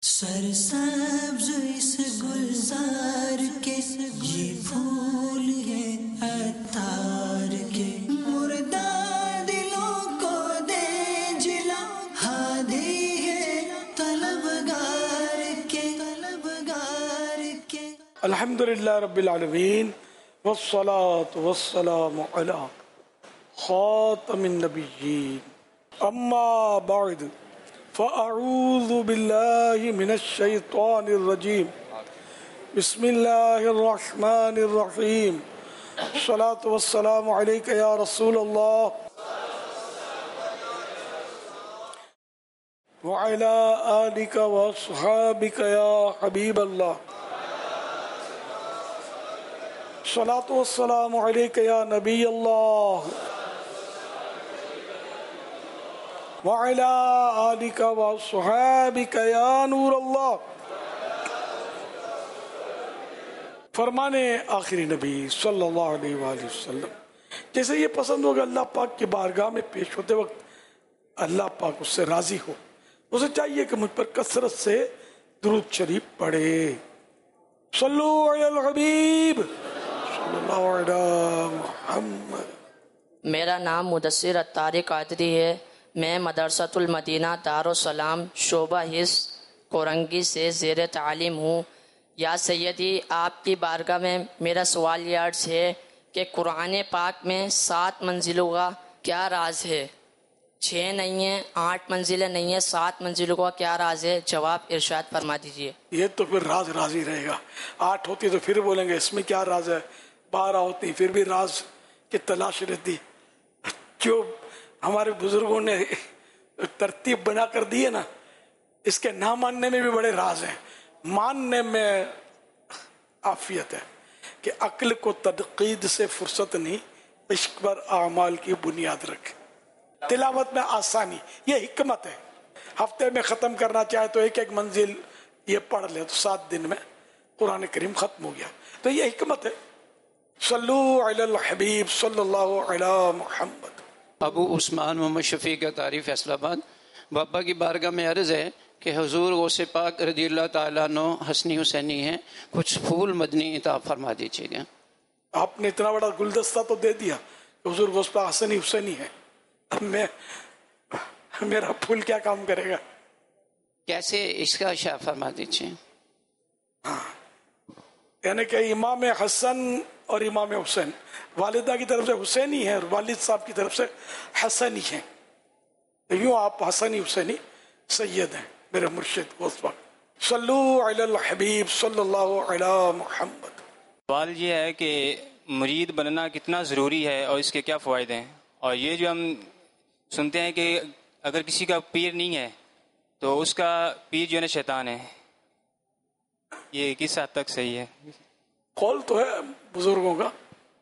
سرسبز اس گلزار کے یہ پھول ہے عطار کے، مردہ دلوں کو دے جلا، ہادی ہے طلبگار کے۔ الحمدللہ رب العالمین والصلاة والسلام علی خاتم النبیین، اما بعد فاعوذ باللہ من الشیطان الرجیم، بسم اللہ الرحمن الرحیم، الصلاة والسلام علیک یا رسول اللہ وعلی آلک واصحابک یا حبیب اللہ، الصلاة والسلام علیک یا نبی اللہ وعلی آلک وصحابک یا نور اللہ۔ فرمانے آخری نبی صلی اللہ علیہ وآلہ وسلم، جیسے یہ پسند ہوگا اللہ پاک کی بارگاہ میں پیش ہوتے وقت اللہ پاک اس سے راضی ہو، اسے چاہیے کہ مجھ پر کثرت سے درود شریف پڑھے۔ صلو علی الحبیب صلی اللہ علیہ محمد۔ میرا نام مدثر اتاری قادری ہے، میں مدرسۃ المدینہ دارالسلام شعبہ حفظ کورنگی سے زیر تعلیم ہوں۔ یا سیدی، آپ کی بارگاہ میں میرا سوال یہ عرض ہے کہ قرآن پاک میں 7 منزلوں کا کیا راز ہے؟ 6 نہیں ہیں، 8 منزلیں نہیں ہیں، 7 منزلوں کا کیا راز ہے؟ جواب ارشاد فرما دیجیے۔ یہ تو پھر راز ہی رہے گا، 8 ہوتی تو پھر بولیں گے اس میں کیا راز ہے، 12 ہوتی پھر بھی راز کی تلاش رہتی۔ جو ہمارے بزرگوں نے ترتیب بنا کر دی ہے نا، اس کے نہ ماننے میں بھی بڑے راز ہیں، ماننے میں عافیت ہے کہ عقل کو تنقید سے فرصت نہیں، عشق پر اعمال کی بنیاد رکھ، تلاوت میں آسانی، یہ حکمت ہے۔ ہفتے میں ختم کرنا چاہے تو ایک منزل یہ پڑھ لے تو 7 دن میں قرآن کریم ختم ہو گیا، تو یہ حکمت ہے۔ صلو علی الحبیب صلی اللہ علی محمد۔ ابو عثمان محمد شفیق اتاری فیصل آباد، بابا کی بارگاہ میں عرض ہے کہ حضور غوث پاک رضی اللہ تعالیٰ عنہ حسنی حسینی ہیں، کچھ پھول مدنی عطا فرما دیجیے گا۔ آپ نے اتنا بڑا گلدستہ تو دے دیا کہ حضور غوث پاک حسنی حسینی ہے، اب میرا پھول کیا کام کرے گا؟ کیسے اس کا اشارہ فرما دیجیے۔ یعنی کہ امام حسن اور امام حسین، والدہ کی طرف سے حسینی ہے اور والد صاحب کی طرف سے حسنی ہیں، یوں آپ حسنی حسینی سید ہیں میرے مرشد غوث پاک۔ صلو علی الحبیب صلی اللہ علی محمد۔ سوال یہ ہے کہ مرید بننا کتنا ضروری ہے اور اس کے کیا فوائد ہیں، اور یہ جو ہم سنتے ہیں کہ اگر کسی کا پیر نہیں ہے تو اس کا پیر جو ہے نا شیطان ہے، یہ کس حد تک صحیح ہے؟ قول تو ہے بزرگوں کا،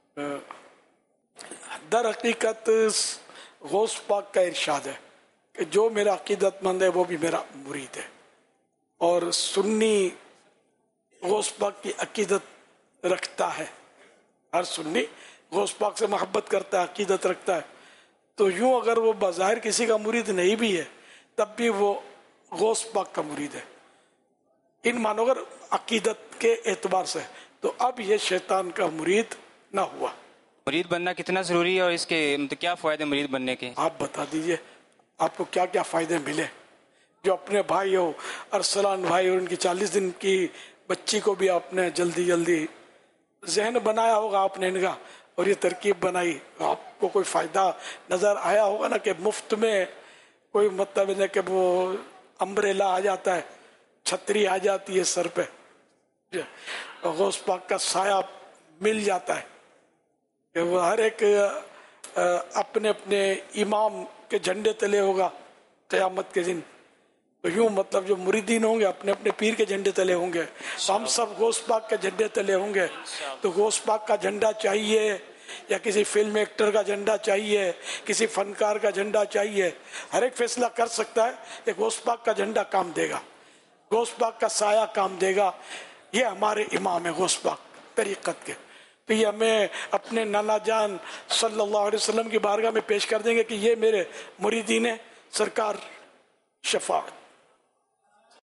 در حقیقت غوث پاک کا ارشاد ہے کہ جو میرا عقیدت مند ہے وہ بھی میرا مرید ہے، اور سنی غوث پاک کی عقیدت رکھتا ہے، ہر سنی غوث پاک سے محبت کرتا ہے، عقیدت رکھتا ہے، تو یوں اگر وہ بظاہر کسی کا مرید نہیں بھی ہے تب بھی وہ غوث پاک کا مرید ہے، ان مانو اگر عقیدت کے اعتبار سے، تو اب یہ شیطان کا مرید نہ ہوا۔ مرید بننا کتنا ضروری ہے اور اس کے کیا فوائد ہیں مرید بننے کے؟ آپ بتا دیجئے آپ کو کیا کیا فائدے ملے۔ جو اپنے بھائی ہو، ارسلان بھائی اور ان کی 40 دن کی بچی کو بھی آپ نے جلدی ذہن بنایا ہوگا، آپ نے ان کا، اور یہ ترکیب بنائی، آپ کو کوئی فائدہ نظر آیا ہوگا نا کہ مفت میں کوئی مطلب ہے کہ وہ امبریلا آ جاتا ہے، چھتری آ جاتی ہے سر پہ، غوث پاک کا سایہ مل جاتا ہے کہ وہ ہر ایک اپنے اپنے امام کے جھنڈے تلے ہوگا قیامت کے دن، تو یوں مطلب جو مریدین ہوں گے اپنے اپنے پیر کے جھنڈے تلے ہوں گے، ہم سب غوث پاک کے جھنڈے تلے ہوں گے، تو غوث پاک کا جھنڈا چاہیے یا کسی فلم ایکٹر کا جھنڈا چاہیے، کسی فنکار کا جھنڈا چاہیے، ہر ایک فیصلہ کر سکتا ہے کہ غوث پاک کا جھنڈا کام دے گا، غوث پاک کا سایہ کام دے گا، یہ ہمارے امام ہے غوث پاک طریقت کے، تو یہ ہمیں اپنے نانا جان صلی اللہ علیہ وسلم کی بارگاہ میں پیش کر دیں گے کہ یہ میرے مریدین ہیں، سرکار شفاعت۔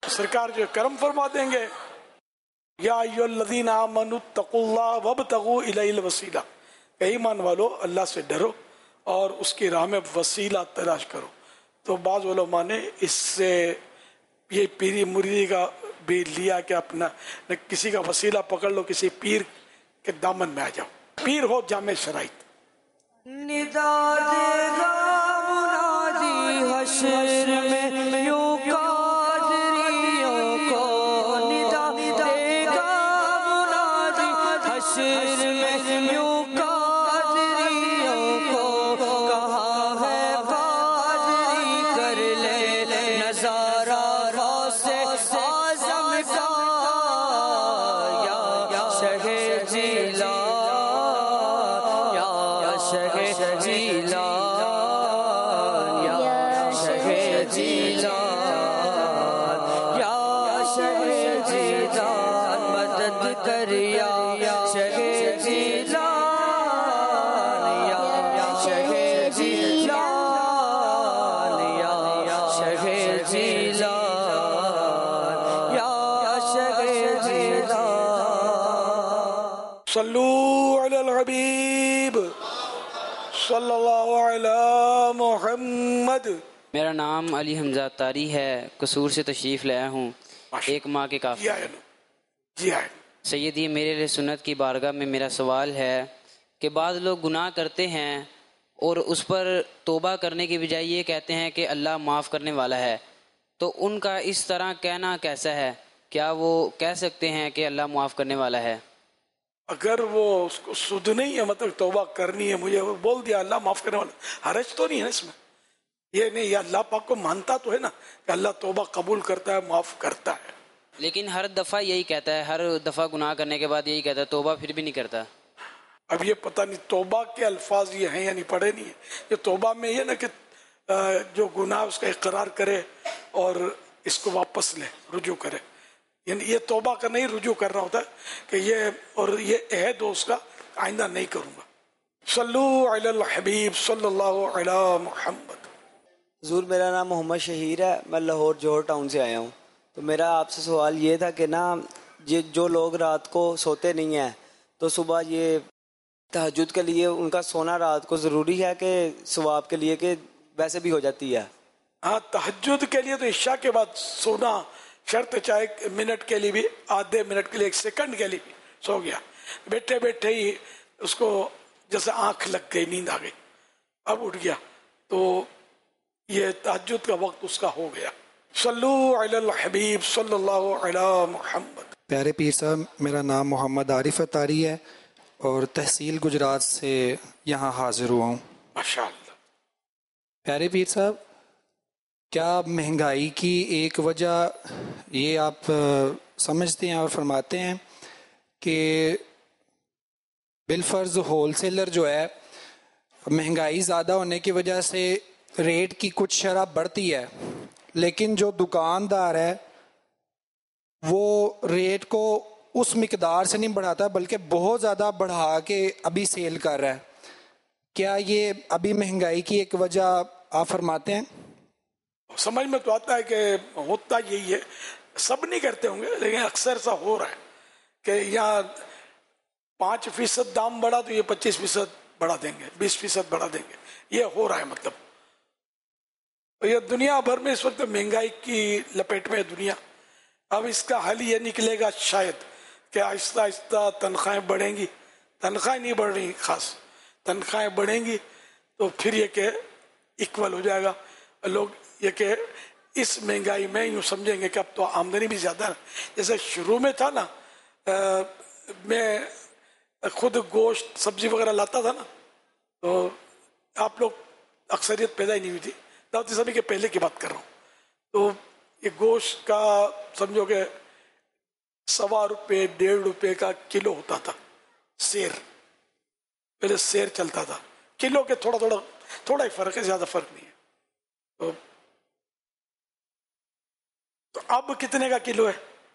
سرکار جو کرم فرما دیں گے، یا ایھا الذین آمنوا اتقوا اللہ وابتغوا الیہ الوسیلہ، کہ ایمان والو اللہ سے ڈرو اور اس کی راہ میں وسیلہ تلاش کرو. تو بعض علماء نے اس سے یہ پیری مریدی کا بھی لیا کہ اپنا کسی کا وسیلہ پکڑ لو، کسی پیر کے دامن میں آ جاؤ، پیر ہو جامع شرائط. ندا دے گا منادی حشر میں یوں قادریوں کو، ندا دے گا منادی حشر میں یوں قادریوں کو، کہاں ہے قادری کر لے نظارہ غوث اعظم کا، یا شہ جیلان، یا شہ جیلان، یا شہ جیلان، یا شہ جیلان، مدد کر یا شہ جیلان، یا شہ جیلان، یا شہ جیلان، یا شہ جیلان. صلو علی الحبیب صلی اللہ علی محمد. میرا نام علی حمزہ تاری ہے، قصور سے تشریف لایا ہوں. ایک ماہ کے کافی. جی آئے. سیدی، میرے لیے سنت کی بارگاہ میں میرا سوال ہے کہ بعض لوگ گناہ کرتے ہیں اور اس پر توبہ کرنے کی بجائے یہ کہتے ہیں کہ اللہ معاف کرنے والا ہے، تو ان کا اس طرح کہنا کیسا ہے؟ کیا وہ کہہ سکتے ہیں کہ اللہ معاف کرنے والا ہے؟ اگر وہ اس کو سدھ نہیں ہے، مطلب توبہ کرنی ہے مجھے، وہ بول دیا اللہ معاف کرنے والا، حرج تو نہیں ہے اس میں. یہ نہیں، یہ اللہ پاک کو مانتا تو ہے نا کہ اللہ توبہ قبول کرتا ہے، معاف کرتا ہے. لیکن ہر دفعہ یہی کہتا ہے، ہر دفعہ گناہ کرنے کے بعد یہی کہتا ہے، توبہ پھر بھی نہیں کرتا. اب یہ پتہ نہیں توبہ کے الفاظ یہ ہیں یا نہیں، پڑھے نہیں ہیں. یہ توبہ میں یہ نا کہ جو گناہ اس کا اقرار کرے اور اس کو واپس لے، رجوع کرے. یعنی یہ توبہ کا نہیں، رجوع کر رہا ہوتا ہے کہ یہ، اور یہ عہد ہو اس کا آئندہ نہیں کروں گا. صلو علی الحبیب صلی اللہ علی محمد. حضور میرا نام محمد شہیر ہے، میں لاہور جوہر ٹاؤن سے آیا ہوں. تو میرا آپ سے سوال یہ تھا کہ نا یہ جو لوگ رات کو سوتے نہیں ہیں تو صبح یہ تہجد کے لیے ان کا سونا رات کو ضروری ہے کہ ثواب کے لیے، کہ ویسے بھی ہو جاتی ہے؟ ہاں، تہجد کے لیے تو عشاء کے بعد سونا شرط، چاہے منٹ کے لیے بھی، آدھے منٹ کے لیے، ایک سیکنڈ کے لیے بھی سو گیا، بیٹھے بیٹھے ہی اس کو جیسے آنکھ لگ گئی، نیند آ گئی، اب اٹھ گیا، تو یہ تہجد کا وقت اس کا ہو گیا. صلو علی الحبیب صلی اللہ علی محمد. پیارے پیر صاحب، میرا نام محمد عارف اتاری ہے اور تحصیل گجرات سے یہاں حاضر ہوا ہوں. ماشاء اللہ. پیارے پیر صاحب، کیا مہنگائی کی ایک وجہ یہ آپ سمجھتے ہیں اور فرماتے ہیں کہ بالفرض ہول سیلر جو ہے، مہنگائی زیادہ ہونے کی وجہ سے ریٹ کی کچھ شرح بڑھتی ہے، لیکن جو دکاندار ہے وہ ریٹ کو اس مقدار سے نہیں بڑھاتا بلکہ بہت زیادہ بڑھا کے ابھی سیل کر رہا ہے؟ کیا یہ ابھی مہنگائی کی ایک وجہ آپ فرماتے ہیں؟ سمجھ میں تو آتا ہے کہ ہوتا یہی ہے، سب نہیں کرتے ہوں گے لیکن اکثر سا ہو رہا ہے کہ یہاں 5% دام بڑھا تو یہ 25% بڑھا دیں گے، 20% بڑھا دیں گے، یہ ہو رہا ہے. مطلب یہ دنیا بھر میں اس وقت مہنگائی کی لپیٹ میں ہے دنیا. اب اس کا حل یہ نکلے گا شاید کہ آہستہ آہستہ تنخواہیں بڑھیں گی. تنخواہیں نہیں بڑھ رہی، خاص تنخواہیں بڑھیں گی تو پھر یہ کہ ایکول ہو جائے گا. لوگ یہ کہ اس مہنگائی میں یوں سمجھیں گے کہ اب تو آمدنی بھی زیادہ ہے. جیسے شروع میں تھا نا، میں خود گوشت سبزی وغیرہ لاتا تھا نا، تو آپ لوگ اکثریت پیدا ہی نہیں ہوئی تھی، دعوت اسلامی کے پہلے کی بات کر رہا ہوں. تو یہ گوشت کا سمجھو کہ 1.25 روپے 1.5 روپے کا کلو ہوتا تھا. سیر، پہلے سیر چلتا تھا، کلو کے تھوڑا ہی فرق ہے، زیادہ فرق نہیں ہے. تو اب کتنے کا کلو ہے؟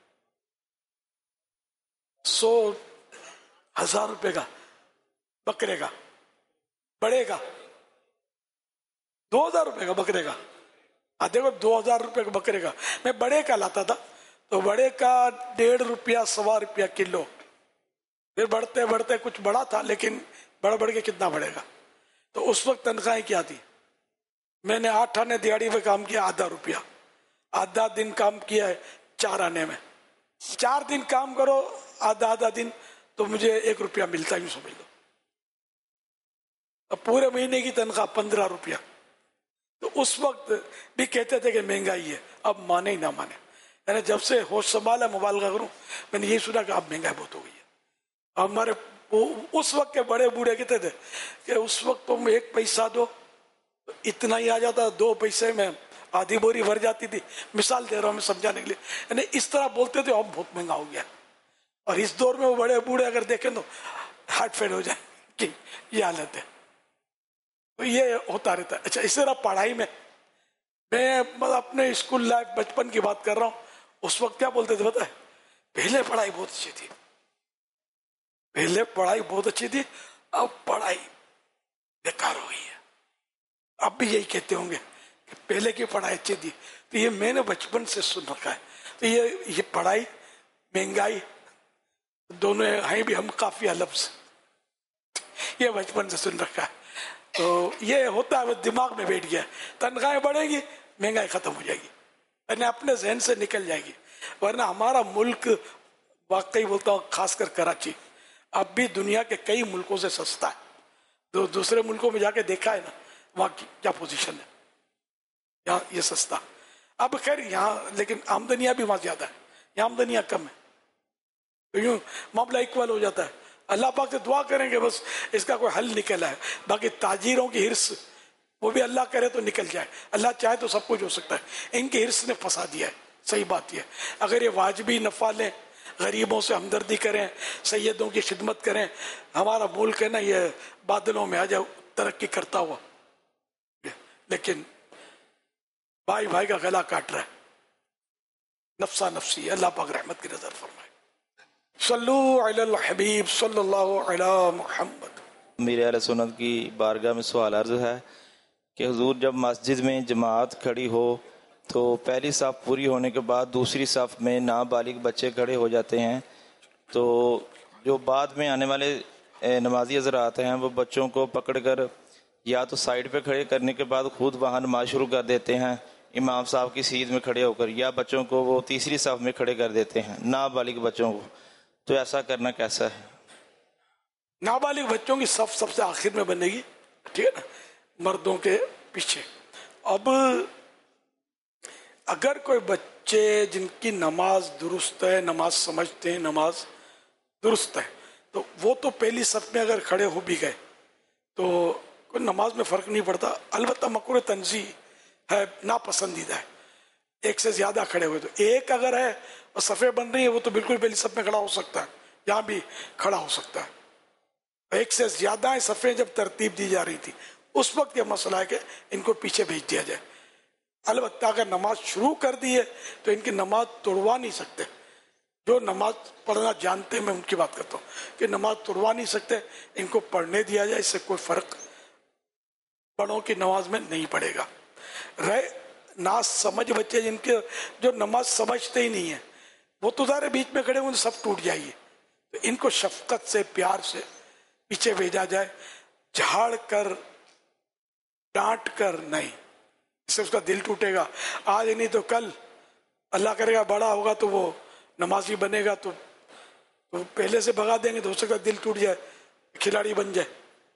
100,000 روپے کا بکرے کا. بڑے کا 2,000 روپے کا بکرے کا. देखो 2000 रुपये का बकरे का, मैं बड़े का लाता था तो बड़े का 1.5 रुपया 1.25 रुपया किलो, फिर बढ़ते बढ़ते कुछ बड़ा था, लेकिन बढ़ के कितना बढ़ेगा। तो उस वक्त तनख्वाहें क्या थी, मैंने 8 आने दिहाड़ी में काम किया, आधा रुपया, आधा दिन काम किया है 4 आने में, 4 दिन काम करो आधा दिन, तो मुझे 1 रुपया मिलता, यूं समझ लो। अब पूरे महीने की तनख्वाह 15 रुपया। तो उस वक्त भी कहते थे कि महंगाई है, अब माने ही ना माने। मैंने जब से होश संभाला, मुबालगा करूं, मैंने यही सुना कि अब महंगाई बहुत हो गई है। हमारे उस वक्त के बड़े बूढ़े कहते थे कि उस वक्त तुम 1 पैसा दो तो इतना ही आ जाता, 2 पैसे में आधी बोरी भर जाती थी। मिसाल दे रहा हूं मैं समझाने के लिए, यानी इस तरह बोलते थे, अब बहुत महंगा हो गया। और इस दौर में वो बड़े बूढ़े अगर देखें तो हार्ट फेल हो जाए कि ये हालत है। तो ये होता रहता है। अच्छा, इस तरह पढ़ाई में मैं मतलब अपने स्कूल लाइफ बचपन की बात कर रहा हूँ, उस वक्त क्या बोलते थे पता है, पहले पढ़ाई बहुत अच्छी थी, पहले पढ़ाई बहुत अच्छी थी, अब पढ़ाई बेकार हो गई है। अब भी यही कहते होंगे कि पहले की पढ़ाई अच्छी थी। तो ये मैंने बचपन से सुन रखा है। तो ये पढ़ाई महंगाई दोनों हैं भी हम काफी लफ्ज, ये बचपन से सुन रखा है। तो ये होता है, दिमाग में बैठ गया, तनख्वाहें बढ़ेगी महंगाई खत्म हो जाएगी, यानी अपने जहन से निकल जाएगी। वरना हमारा मुल्क, वाकई बोलता हूँ खासकर कराची, अब भी दुनिया के कई मुल्कों से सस्ता है। तो दूसरे मुल्कों में जाके देखा है ना, वहाँ की क्या पोजीशन है, यहाँ ये सस्ता। अब खैर यहाँ लेकिन आमदनियाँ भी वहाँ ज्यादा है, यहाँ आमदनियाँ कम है, तो यूँ मामला इक्वल हो जाता है। अल्लाह पाक से दुआ करेंगे बस इसका कोई हल निकल आए। बाकी ताजीरों की हिर्स, वो भी अल्लाह करे तो निकल जाए, अल्लाह चाहे तो सब कुछ हो सकता है। इनकी हिर्स ने फंसा दिया है। सही बात यह, अगर ये वाजिबी नफा लें, गरीबों से हमदर्दी करें, सैयदों की खिदमत करें, हमारा मुल्क है ना ये बादलों में आ जाए तरक्की करता हुआ। लेकिन भाई भाई का गला काट रहा है, नफसा नफसी। अल्लाह पाक रहमत की नजर फरमाए। सल्लु अलल हबीब सल्लल्लाहु अला मुहम्मद। मेरे अहले सुन्नत की बारगाह में सवाल अर्ज है कि हुजूर, जब मस्जिद में जमात खड़ी हो तो पहली साफ पूरी होने के बाद दूसरी साफ में नाबालिग बच्चे खड़े हो जाते हैं, तो जो बाद में आने वाले नमाजी हज़रात हैं वो बच्चों को पकड़कर या तो साइड पे खड़े करने के बाद खुद वहाँ नमाज शुरू कर देते हैं इमाम साहब की सीध में खड़े होकर, या बच्चों को वो तीसरी साफ में खड़े कर देते हैं, नाबालिग बच्चों को। तो ऐसा करना कैसा है? नाबालिग बच्चों की सफ सबसे आखिर में बनेगी, ठीक है ना, मर्दों के पीछे। अब अगर कोई बच्चे जिनकी नमाज दुरुस्त है, नमाज समझते हैं, नमाज दुरुस्त है, तो वो तो पहली सफ में अगर खड़े हो भी गए तो कोई नमाज में फर्क नहीं पड़ता। अलबत्ता मकरूह तंज़ीह है, नापसंदीदा है। एक से ज्यादा खड़े हुए, तो एक अगर है और सफ़े बन रही है वो तो बिल्कुल पहली सफ में खड़ा हो सकता है, यहाँ भी खड़ा हो सकता है। एक से ज्यादा है सफ़े जब तरतीब दी जा रही थी, उस वक्त यह मसला है कि इनको पीछे भेज दिया जाए। अलबत्ता अगर नमाज शुरू कर दी है तो इनकी नमाज तोड़वा नहीं सकते। जो नमाज पढ़ना जानते हैं, मैं उनकी बात करता हूँ कि नमाज तोड़वा नहीं सकते, इनको पढ़ने दिया जाए, इससे कोई फर्क बड़ों की नमाज में नहीं पड़ेगा। रहे ना समझ बच्चे जिनके जो नमाज समझते ही नहीं है, वो तो सारे बीच में खड़े होंगे, सब टूट जाइए। तो इनको शफकत से, प्यार से पीछे भेजा जाए, झाड़ कर डांट कर नहीं, इससे उसका दिल टूटेगा। आज नहीं तो कल अल्लाह करेगा बड़ा होगा तो वो नमाजी बनेगा, तो पहले से भगा देंगे तो हो सकता दिल टूट जाए, खिलाड़ी बन जाए।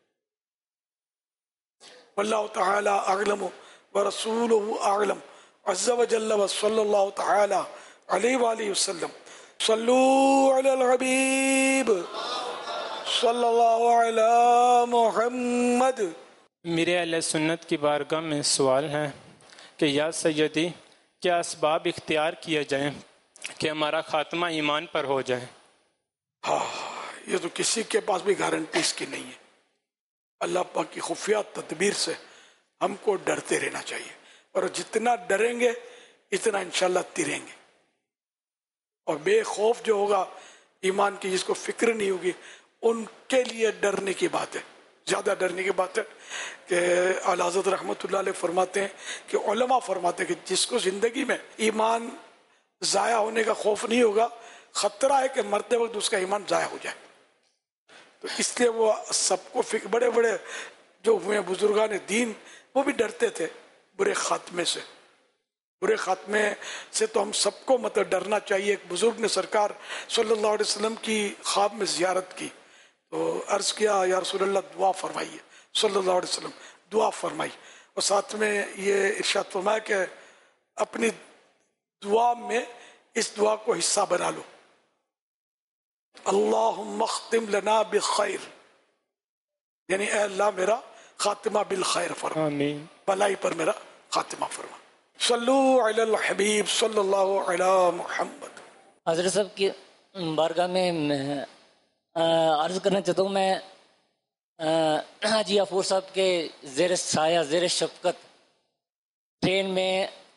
वल्लाहु तआला अअलम व रसूलुहु अअलम अज़्ज़ा व जल्ल व सल्लल्लाहु तआला अलैहि व आलिहि वसल्लम। सल्लू अलल हबीब सल्लल्लाहु अला मुहम्मद। मेरे अहले सुन्नत की बारगाह में सवाल है कि या सैयदी, क्या असबाब इख्तियार किए जाएं कि हमारा खात्मा ईमान पर हो जाए? हाँ, ये तो किसी के पास भी गारंटी इसकी नहीं है। अल्लाह पाक की खुफिया तदबीर से हमको डरते रहना चाहिए, और जितना डरेंगे इतना इंशाल्लाह तिरेंगे। और बेखौफ जो होगा ईमान की, जिसको फिक्र नहीं होगी, उनके लिए डरने की बात है। زیادہ ڈرنے کی بات ہے کہ اعلیٰ حضرت رحمۃ اللہ علیہ فرماتے ہیں کہ علماء فرماتے ہیں کہ جس کو زندگی میں ایمان ضائع ہونے کا خوف نہیں ہوگا، خطرہ ہے کہ مرتے وقت اس کا ایمان ضائع ہو جائے. تو اس لیے وہ سب کو بڑے بڑے جو ہوئے بزرگان دین وہ بھی ڈرتے تھے برے خاتمے سے. برے خاتمے سے تو ہم سب کو مطلب ڈرنا چاہیے. ایک بزرگ نے سرکار صلی اللہ علیہ وسلم کی خواب میں زیارت کی تو عرض کیا یا رسول اللہ دعا فرمائیے. صلی اللہ علیہ وسلم دعا فرمائی اور ساتھ میں یہ ارشاد فرمایا کہ اپنی دعا میں اس دعا کو حصہ بنا لو، اللہم اختم لنا بخیر، یعنی اے اللہ میرا خاتمہ بالخیر فرما، آمین. بھلائی پر میرا خاتمہ فرما. صلو علی الحبیب صلی اللہ علی محمد. حضرت صاحب کی بارگاہ میں عرض کرنا چاہتا ہوں، میں حاجی غفور صاحب کے زیر سایہ زیر شفقت ٹرین میں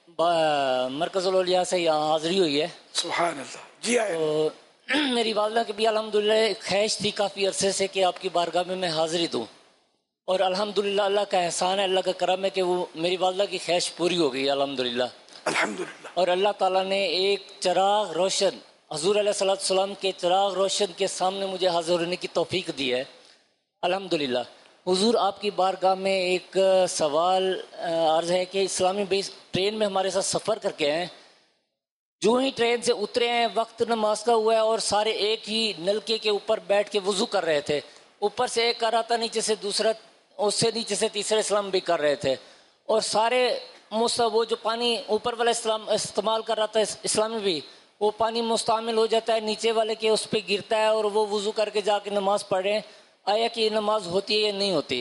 مرکز الاولیاء سے یہاں حاضری ہوئی ہے. سبحان اللہ. جی آئے. تو میری والدہ کی بھی الحمدللہ خواہش تھی کافی عرصے سے کہ آپ کی بارگاہ میں حاضری دوں، اور الحمدللہ اللہ کا احسان ہے، اللہ کا کرم ہے کہ وہ میری والدہ کی خواہش پوری ہو گئی الحمدللہ. الحمدللہ. اور اللہ تعالیٰ نے ایک چراغ روشن حضور علیہ الصلوۃ والسلام کے چراغ روشن کے سامنے مجھے حاضر ہونے کی توفیق دی ہے الحمدللہ. حضور آپ کی بارگاہ میں ایک سوال عرض ہے کہ اسلامی بیس ٹرین میں ہمارے ساتھ سفر کر کے ہیں، جو ہی ٹرین سے اترے ہیں وقت نماز کا ہوا ہے اور سارے ایک ہی نلکے کے اوپر بیٹھ کے وضو کر رہے تھے. اوپر سے ایک کر رہا تھا، نیچے سے دوسرا، اس سے نیچے سے تیسرے اسلام بھی کر رہے تھے، اور سارے وہ جو پانی اوپر والا اسلام استعمال کر رہا تھا اسلامی بھی، وہ پانی مستعمل ہو جاتا ہے نیچے والے کے اس پہ گرتا ہے اور وہ وضو کر کے جا کے نماز پڑھ رہے ہیں. آیا کہ یہ نماز ہوتی ہے یا نہیں ہوتی؟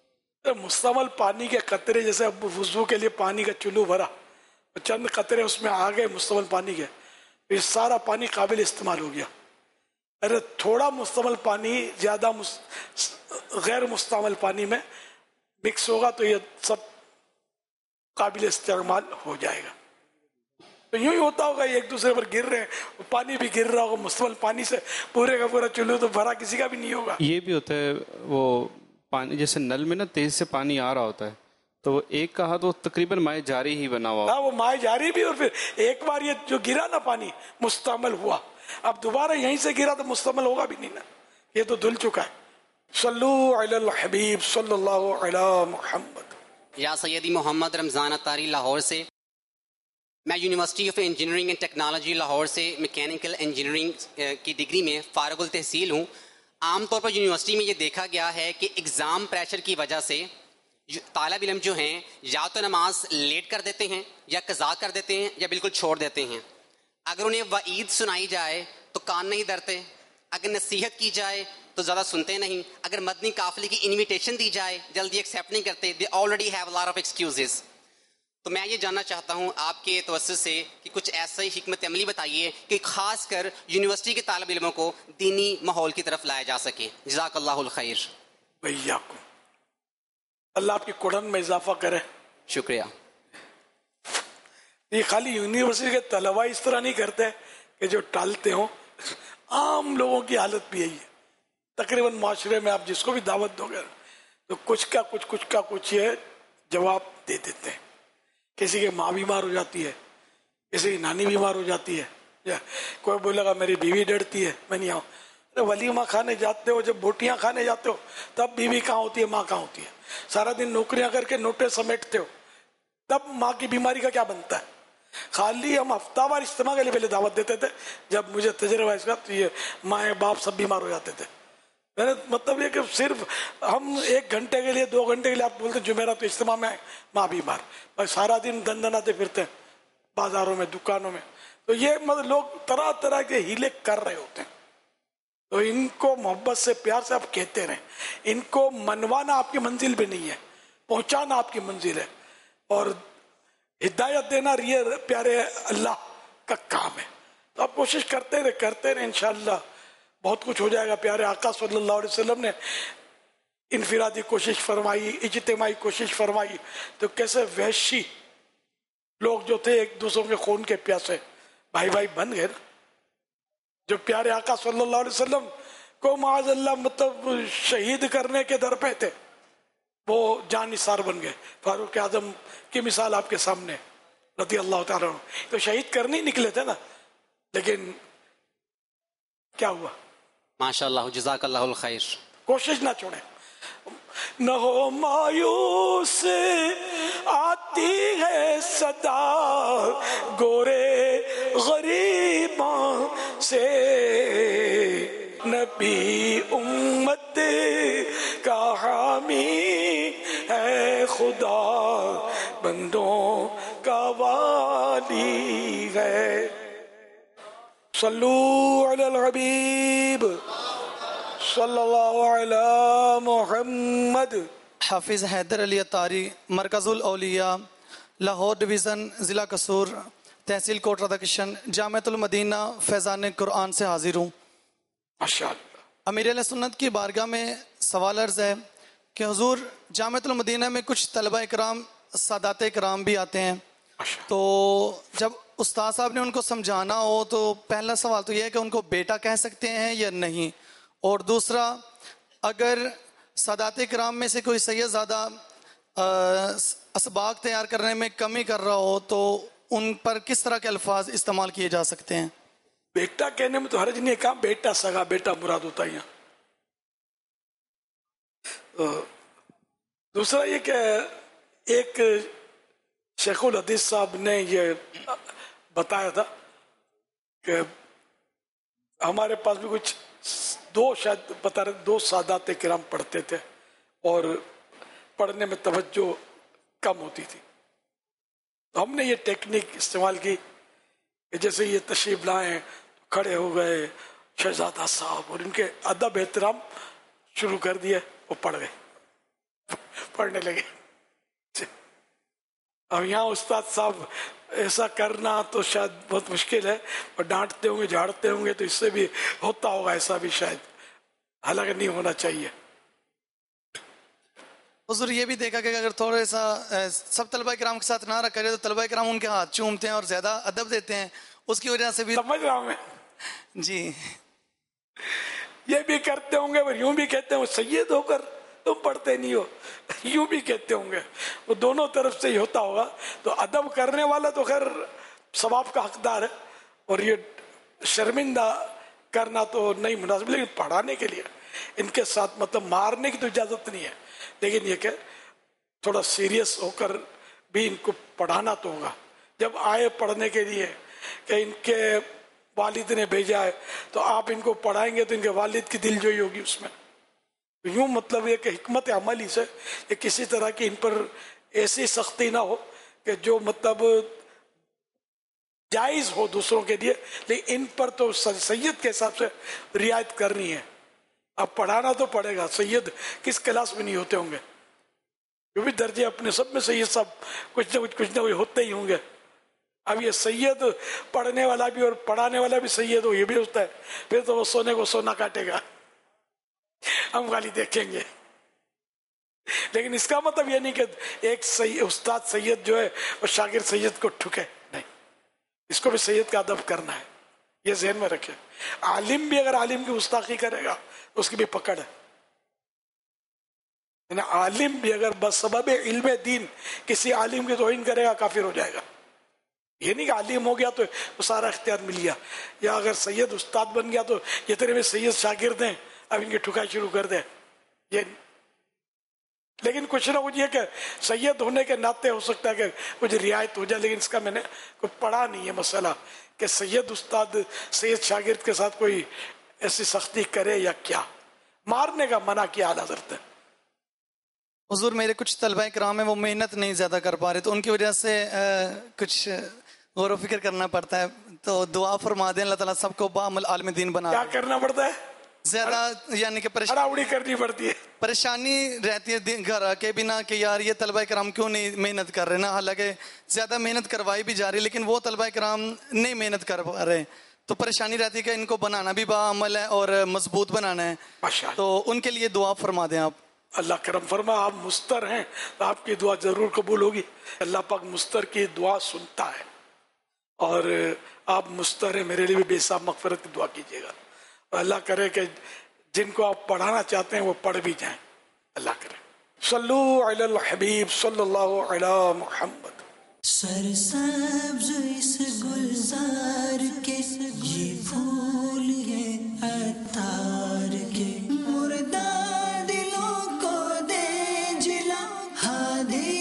مستعمل پانی کے قطرے، جیسے اب وضو کے لیے پانی کا چلو بھرا، چند قطرے اس میں آ گئے مستعمل پانی کے، یہ سارا پانی قابل استعمال ہو گیا. ارے تھوڑا مستعمل پانی زیادہ غیر مستعمل پانی میں مکس ہوگا تو یہ سب قابل استعمال ہو جائے گا. تو یوں ہی ہوتا ہوگا، ایک دوسرے پر گر رہے ہیں، پانی بھی گر رہا ہوگا مستعمل پانی سے، پورے کا پورا چلو تو بھرا کسی کا بھی نہیں ہوگا. یہ بھی ہوتا ہے وہ پانی جیسے نل میں نا تیز سے پانی آ رہا ہوتا ہے تو وہ ایک کا ہاتھ وہ تقریباً مائع جاری ہی بنا ہوا، ہاں وہ مائع جاری بھی، اور پھر ایک بار یہ جو گرا نا پانی مستعمل ہوا، اب دوبارہ یہیں سے گرا تو مستعمل ہوگا بھی نہیں نا، یہ تو دھل چکا ہے. صلو علی الحبیب صلی اللہ علی محمد. یا سیدی محمد رمضان اتاری لاہور سے. میں university of engineering and technology Lahore سے میکینیکل انجینئرنگ کی ڈگری میں فارغ التحصیل ہوں. عام طور پر یونیورسٹی میں یہ دیکھا گیا ہے کہ اگزام پریشر کی وجہ سے طالب علم جو ہیں یا تو نماز لیٹ کر دیتے ہیں یا قضا کر دیتے ہیں یا بالکل چھوڑ دیتے ہیں. اگر انہیں وعید سنائی جائے تو کان نہیں دھرتے، اگر نصیحت کی جائے تو زیادہ سنتے نہیں، اگر مدنی قافلے کی انویٹیشن دی جائے جلدی ایکسیپٹ نہیں کرتے. They already have lot of excuses. تو میں یہ جاننا چاہتا ہوں آپ کے توسط سے کہ کچھ ایسا ہی حکمت عملی بتائیے کہ خاص کر یونیورسٹی کے طالب علموں کو دینی ماحول کی طرف لایا جا سکے. جزاک اللہ الخیر. ویاکم. اللہ آپ کی قرآن میں اضافہ کرے. شکریہ. یہ خالی یونیورسٹی کے طلباء اس طرح نہیں کرتے کہ جو ٹالتے ہوں، عام لوگوں کی حالت بھی یہی ہے. تقریباً معاشرے میں آپ جس کو بھی دعوت دو گے تو کچھ کا کچھ یہ جواب دے دیتے ہیں. کسی کی ماں بیمار ہو جاتی ہے، کسی کی نانی بیمار ہو جاتی ہے، کوئی بولے گا میری بیوی ڈرتی ہے میں نہیں آؤں. ارے ولیمہ کھانے جاتے ہو، جب بوٹیاں کھانے جاتے ہو تب بیوی کہاں ہوتی ہے، ماں کہاں ہوتی ہے؟ سارا دن نوکریاں کر کے نوٹیں سمیٹتے ہو تب ماں کی بیماری کا کیا بنتا ہے؟ خالی ہم ہفتہ وار اجتماع کے لیے پہلے دعوت دیتے تھے، جب مجھے تجربہ اس کا تو یہ ماں باپ سب بیمار ہو جاتے تھے. میرا مطلب یہ کہ صرف ہم 1 گھنٹے کے لیے 2 گھنٹے کے لیے آپ بولتے جمعرات تو اجتماع میں ماں بیمار، بھائی سارا دن دندناتے پھرتے ہیں بازاروں میں دکانوں میں. تو یہ مطلب لوگ طرح طرح کے ہیلے کر رہے ہوتے ہیں. تو ان کو محبت سے پیار سے آپ کہتے رہیں. ان کو منوانا آپ کی منزل بھی نہیں ہے، پہنچانا آپ کی منزل ہے، اور ہدایت دینا یہ پیارے اللہ کا کام ہے. تو آپ کوشش کرتے رہے انشاءاللہ بہت کچھ ہو جائے گا. پیارے آقا صلی اللہ علیہ وسلم نے انفرادی کوشش فرمائی، اجتماعی کوشش فرمائی، تو کیسے وحشی لوگ جو تھے ایک دوسروں کے خون کے پیاسے بھائی بن گئے نا. جو پیارے آقا صلی اللہ علیہ وسلم کو معاذ اللہ مطلب شہید کرنے کے در پہ تھے، وہ جان نثار بن گئے. فاروق اعظم کی مثال آپ کے سامنے رضی اللہ تعالیٰ عنہ، تو شہید کرنے ہی نکلے تھے نا، لیکن کیا ہوا؟ ماشاء اللہ، جزاک اللہ الخیر. کوشش نہ چھوڑیں. نہ ہو مایوس آتی ہے صدا گورے غریباں سے، نبی امت کا حامی ہے خدا بندوں کا والی ہے. صلو علی الحبیب صلی اللہ علی محمد. حافظ حیدر علی اتاری، مرکز الاولیاء، لاہور ڈویژن، ضلع قصور، تحصیل کوٹ ردکشن، جامعۃ المدینہ فیضان قرآن سے حاضر ہوں. امیر علیہ سنت کی بارگاہ میں سوال عرض ہے کہ حضور جامعۃ المدینہ میں کچھ طلبہ اکرام سادات اکرام بھی آتے ہیں، تو جب استاد صاحب نے ان کو سمجھانا ہو تو پہلا سوال تو یہ ہے کہ ان کو بیٹا کہہ سکتے ہیں یا نہیں، اور دوسرا اگر سادات اکرام میں سے کوئی سید زادہ اسباق تیار کرنے میں کمی کر رہا ہو تو ان پر کس طرح کے الفاظ استعمال کیے جا سکتے ہیں؟ بیٹا کہنے میں تو حرج نہیں ہے، کہا بیٹا سگا بیٹا مراد ہوتا ہے یہاں. دوسرا یہ کہ ایک شیخ الحدیث صاحب نے یہ بتایا تھا کہ ہمارے پاس بھی کچھ شاید بتا رہے 2 سادات کرام پڑھتے تھے اور پڑھنے میں توجہ کم ہوتی تھی. ہم نے یہ ٹیکنیک استعمال کی کہ جیسے یہ تشریف لائیں کھڑے ہو گئے شہزادہ صاحب اور ان کے ادب احترام شروع کر دیے، وہ پڑھ گئے، پڑھنے لگے. اب یہاں استاد صاحب ایسا کرنا تو شاید بہت مشکل ہے، اور ڈانٹتے ہوں گے جھاڑتے ہوں گے تو اس سے بھی ہوتا ہوگا ایسا بھی شاید، حالانکہ نہیں ہونا چاہیے. حضور یہ بھی دیکھا کہ اگر تھوڑا سا سب طلبہ کرام کے ساتھ نہ رکھا جائے تو طلبہ کرام ان کے ہاتھ چومتے ہیں اور زیادہ ادب دیتے ہیں، اس کی وجہ سے بھی سمجھ رہا ہوں میں جی یہ بھی کرتے ہوں گے، اور یوں بھی کہتے ہیں وہ سید ہو کر تم پڑھتے نہیں ہو، یوں بھی کہتے ہوں گے، وہ دونوں طرف سے ہی ہوتا ہوگا. تو ادب کرنے والا تو خیر ثواب کا حقدار ہے، اور یہ شرمندہ کرنا تو نہیں مناسب، لیکن پڑھانے کے لیے ان کے ساتھ مطلب مارنے کی تو اجازت نہیں ہے، لیکن یہ کہ تھوڑا سیریس ہو کر بھی ان کو پڑھانا تو ہوگا. جب آئے پڑھنے کے لیے کہ ان کے والد نے بھیجا ہے تو آپ ان کو پڑھائیں گے تو ان کے والد کی دل جوئی ہوگی اس میں. یوں مطلب یہ کہ حکمت عملی سے کہ کسی طرح کی ان پر ایسی سختی نہ ہو کہ جو مطلب جائز ہو دوسروں کے لیے، لیکن ان پر تو سید کے حساب سے رعایت کرنی ہے. اب پڑھانا تو پڑے گا، سید کس کلاس میں نہیں ہوتے ہوں گے، جو بھی درجے اپنے سب میں سید سب کچھ نہ کچھ ہوتے ہی ہوں گے. اب یہ سید پڑھنے والا بھی اور پڑھانے والا بھی سید ہو، یہ بھی ہوتا ہے، پھر تو وہ سونے کو سونا کاٹے گا، ہم خالی دیکھیں گے. لیکن اس کا مطلب یہ نہیں کہ ایک استاد سید جو ہے وہ شاگرد سید کو ٹھکے، نہیں، اس کو بھی سید کا ادب کرنا ہے، یہ ذہن میں رکھے. عالم بھی اگر عالم کی گستاخی کرے گا اس کی بھی پکڑ ہے. عالم بھی اگر بسبب علم دین کسی عالم کی توہین کرے گا کافر ہو جائے گا. یہ نہیں کہ عالم ہو گیا تو وہ سارا اختیار مل گیا، یا اگر سید استاد بن گیا تو یہ تیرے میں سید شاگرد ہیں اب ان کی ٹھکائی شروع کر دیں، یہ. لیکن کچھ نہ کچھ یہ کہ سید ہونے کے ناطے ہو سکتا ہے کہ کچھ رعایت ہو جائے، لیکن اس کا میں نے کوئی پڑھا نہیں ہے مسئلہ کہ سید استاد سید شاگرد کے ساتھ کوئی ایسی سختی کرے یا کیا. مارنے کا منع کیا اعلیٰ حضرت ہے. حضور میرے کچھ طلبہ کرام ہیں وہ محنت نہیں زیادہ کر پا رہے، تو ان کی وجہ سے کچھ غور و فکر کرنا پڑتا ہے، تو دعا فرما دیں اللہ تعالیٰ سب کو بعمل عالم دین بنا. کیا کرنا پڑتا ہے؟ زیادہ یعنی کہ اڑاوڑی کرنی پڑتی ہے، پریشانی رہتی ہے گھر آ کے بھی نا کہ یار یہ طلبہ کرام کیوں نہیں محنت کر رہے نا، حالانکہ زیادہ محنت کروائی بھی جا رہی لیکن وہ طلبہ کرام نہیں محنت کر پا رہے، تو پریشانی رہتی ہے کہ ان کو بنانا بھی بعمل ہے اور مضبوط بنانا ہے. تو ان کے لیے دعا فرما دیں آپ. اللہ کرم فرما، آپ مستر ہیں تو آپ کی دعا ضرور قبول ہوگی. اللہ پاک مستر کی دعا سنتا ہے، اور آپ مستر ہیں، میرے لیے بھی بے حساب مغفرت کی دعا کیجیے گا. اللہ کرے کہ جن کو آپ پڑھانا چاہتے ہیں وہ پڑھ بھی جائیں. اللہ کرے. صلو علی الحبیب صلی اللہ علی محمد. سرسبز اس گلزار کے یہ پھول ہے عطار کے، مردہ دلوں کو دے جلا ہادی